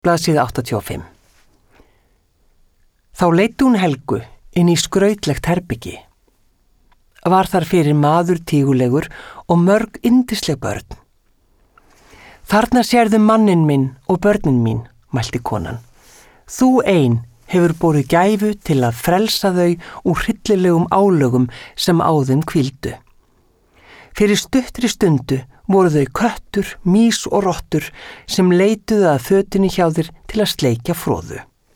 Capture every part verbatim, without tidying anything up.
blaðsíða áttatíu og fimm. Þá leiddi hún Helgu inn í skrautlegt herbyggi. Var þar fyrir maður tígulegur og mörg yndisleg börn. Þarna sérðu manninn minn og börnin mín, mælti konan. Þú ein hefur borið gæfu til að frelsa þau úr hryllilegum álögum sem á þeim hvíldu. Fyrir stuttri stundu voru þau köttur, mýs og rottur sem leituðu að fötunni hjá þér til að sleikja froðu.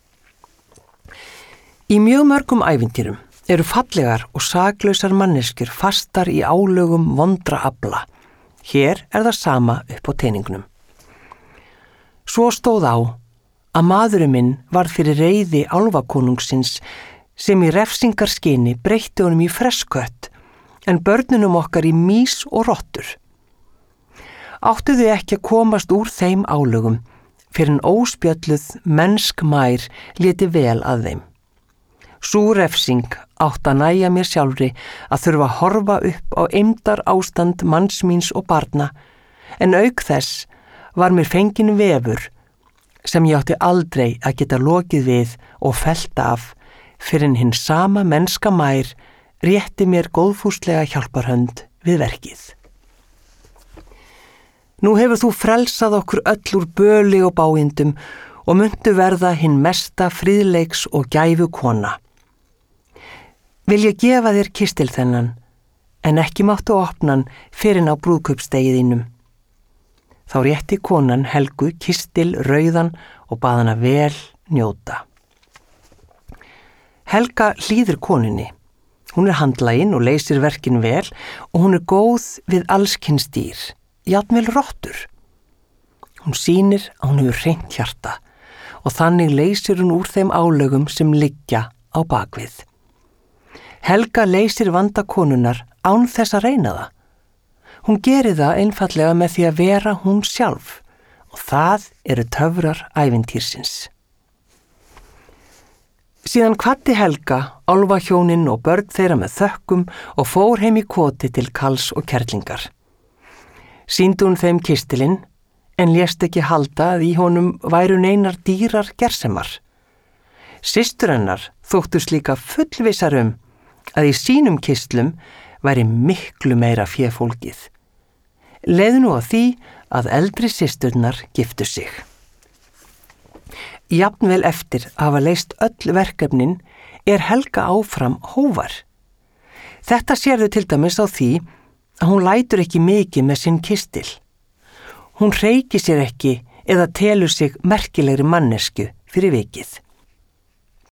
Í mjög mörgum ævintýrum eru fallegar og saklausar manneskjur fastar í álögum vondra afla. Hér er það sama upp á teningnum. Svo stóð á að maðurinn minn varð fyrir reiði álfakonungsins sem í refsingarskyni breytti honum í fresskött en börnunum okkar í mýs og rottur. Áttu þau ekki að komast úr þeim álögum fyrir en óspjölluð mennsk mær léti vel að þeim. Sú refsing átt að nægja mér sjálfri að þurfa að horfa upp á eymdar ástand manns míns og barna, en auk þess var mér fengin vefur sem ég átti aldrei að geta lokið við og fellt af fyrir en hinn sama mennska mær rétti mér góðfúslega hjálparhönd við verkið. Nú hefur þú frelsað okkur öll úr böli og báindum og muntu verða hinn mesta friðleiks og gæfu kona. Vil ég gefa þér kistil þennan, en ekki máttu opna hann fyrir á brúðkaupsdegi þínum. Þá rétti konan Helgu kistil rauðan og bað hana vel njóta. Helga hlýðir konunni. Hún er handlagin og leysir verkin vel og hún er góð við allskyns dýr, jafnvel rottur. Hún sýnir að hún hefur hreint hjarta og þannig leysir hún úr þeim álögum sem liggja á bakvið. Helga leysir vanda konunnar án þess að reyna það. Hún gerir það einfallega með því að vera hún sjálf og það eru töfrar ævintýrsins. Síðan kvaddi Helga álfahjónin og börn þeirra með þökkum og fór heim í koti til Kals og Kerlingar. Sýndi hún þeim kistilinn en lést ekki halda að í honum væru neinar dýrar gersemar. Systur hennar þóttust líka fullvissar um að í sínum kistlum væri miklu meira féfólkið. Leið nú á því að eldri systurnar giftu sig. Jafnvel eftir að hafa leyst öll verkefnin er Helga áfram hóvar. Þetta sérðu til dæmis á því að hún lætur ekki mikið með sinn kistil. Hún hreykir sér ekki eða telur sig merkilegri mannesku fyrir vikið.